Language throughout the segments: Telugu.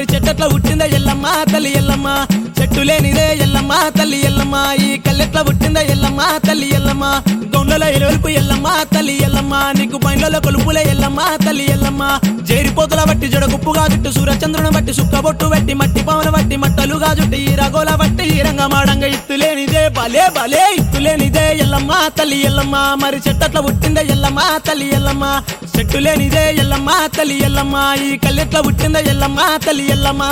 మరి చెట్టెట్ల పుట్టిందే ఎల్లమ్మ తల్లి ఎల్లమ్మ చెట్టు లేనిదే ఎల్లమ్మ తల్లి ఎల్లమ్మ ఈ కల్లెట్ల పుట్టిందే ఎల్లమ్మ తల్లి ఎల్లమ్మ గొండల ఎలువెలుపు ఎల్లమ్మ తల్లి ఎల్లమ్మ నీకు పైన్లలో కొలుపులే ఎల్లమ్మ తల్లి ఎల్లమ్మ జేరిపోతుల బట్టి జడగుప్పుగా జుట్టు సూర్యచంద్రుని బట్టి సుక్కబొట్టు బట్టి మట్టి పవన బట్టి మట్టలుగా జుట్టు ఈ రగోల బట్టి ఈ రంగమాడంగా ఇత్తులేనిదే భలే భలే ఇత్తులేనిదే ఎల్లమ్మ తల్లి ఎల్లమ్మ మరి చెట్టట్ల పుట్టిందే ఎల్లమ్మ తల్లి ఎల్లమ్మ చెట్టు లేనిదే ఎల్లమ్మ తల్లి ఎల్లమ్మ ఈ కల్లెట్ల పుట్టిందే ఎల్లమ్మ తల్లి ఎల్లమ్మ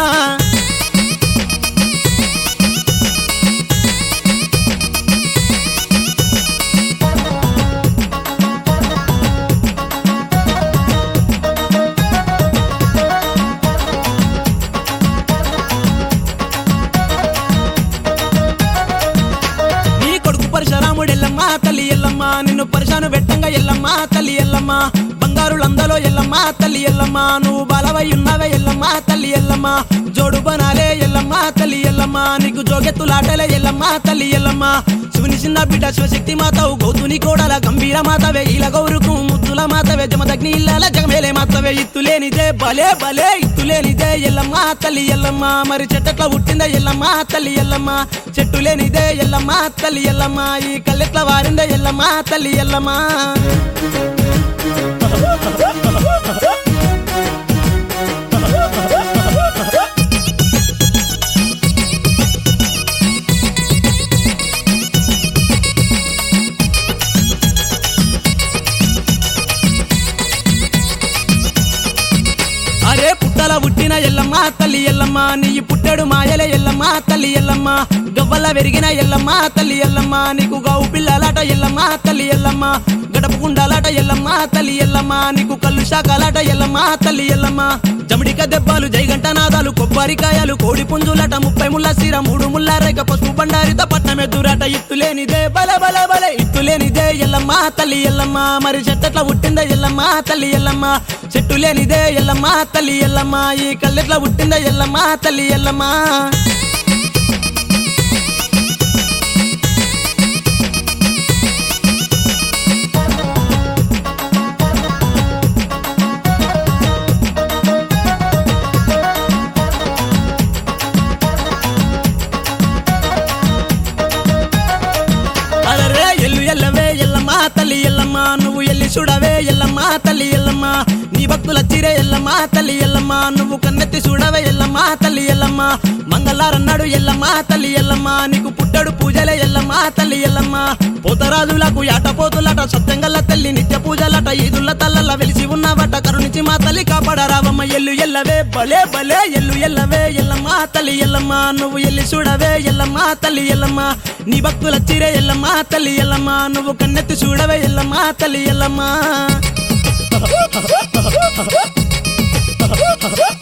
ఎల్లమ్మ తల్లి ఎల్లమ్మ నిన్ను పరిశాను పెట్టంగా ఎల్లమ్మ తల్లి ఎల్లమ్మ బంగారు లందలో ఎల్లమ్మ తల్లి ఎల్లమ్మ నువ్వు బలవై ఉన్నావే ఎల్లమ్మ తల్లి ఎల్లమ్మ జోడు బనాలే ఎల్లమ్మ తల్లి ఎల్లమ్మ నీకు జోగెత్తులాటలే ఎల్లమ్మ తల్లి ఎల్లమ్మ శివుని చిన్న బిడ్డ శివశక్తి మాతవు గౌతుని కోడల గంభీర మాతవే ఈల గౌరుకు ముద్దుల మాతవే జమదగ్ని ఇల్లాల జగమేలే మాతవే ఇత్తులేనిదే భలే భలే ఇత్తులేనిదే ఎల్లమ్మ తల్లి ఎల్లమ్మ మరి చెట్టట్ల పుట్టిందే ఎల్లమ్మ తల్లి ఎల్లమ్మ చెట్టు లేనిదే ఎల్లమ్మ తల్లి ఎల్లమ్మ ఈ కల్లెట్ల వారిందే ఎల్లమ్మ తల్లి ఎల్లమ్మ అరే పుట్టల పుట్టిన ఎల్లమ్మ తల్లి ఎల్లమ్మ నీ పుట్టెడు మాయలే ఎల్లమ్మ తల్లి ఎల్లమ్మ గవ్వల వెరిగిన ఎల్లమ్మ తల్లి ఎల్లమ్మ నీకు గావు పిల్లలాట ఎల్లమ్మ తల్లి ఎల్లమ్మ గడప గుండాలాట ఎల్లమ్మ తల్లి ఎల్లమ్మ నీకు కళ్ళు శాఖలాట ఎల్లమ్మ తల్లి ఎల్లమ్మ జమిడిక దెబ్బలు జైగంట నాదాలు కొబ్బరికాయలు కోడి పుంజులాట 30 ముళ్ళ సీర 3 ముళ్ళ రేఖ పసుపు బండారిత పట్నం ఎదురాట ఇత్తులేనిదే బల బల బల ఇత్తులేనిదే ఎల్లమ్మ తల్లి ఎల్లమ్మ మరి చెట్టట్ల పుట్టిందే ఎల్లమ్మ తల్లి ఎల్లమ్మ చెట్టు లేనిదే ఎల్లమ్మ తల్లి ఎల్లమ్మ ఈ కల్లెట్ల పుట్టిందే ఎల్లమ్మ తల్లి ఎల్లమ్మ ఎల్లవే ఎల్లమ్మ తల్లి ఎల్లమ్మ నువ్వు ఎల్లి చూడవే ఎల్లమ్మ తల్లి ఎల్లమ్మ నీ భక్తుల చిరే ఎల్లమ్మ తల్లి ఎల్లమ్మ నువ్వు కన్నెత్తి చూడవే ఎల్లమ్మ తల్లి ఎల్లమ్మ మంగళారన్నాడు ఎల్లమ్మ తల్లి ఎల్లమ్మ నీకు పుట్టడు పూజలే ఎల్లమ్మ తల్లి ఎల్లమ్మ పోతరాజులకు యాటపోతులట సత్యంగల్ల తల్లి నిత్య పూజలట ఈదుల్ల తల్లల్ల వెలిసి ఉన్నవట కరుణించి మా తల్లి కాపాడరావమ్మ ఎల్లు ఎల్లవే భలే భలే ఎల్లు ఎల్లవే ఎల్లమ్మ తల్లి ఎల్లమ్మ నువ్వు ఎల్లి చూడవే ఎల్లమ్మ తల్లి ఎల్లమ్మ నీ భక్తుల చిరే ఎల్లమ్మ తల్లి ఎల్లమ్మ నువ్వు కన్నెత్తి చూడవే ఎల్లమ్మ తల్లి ఎల్లమ్మ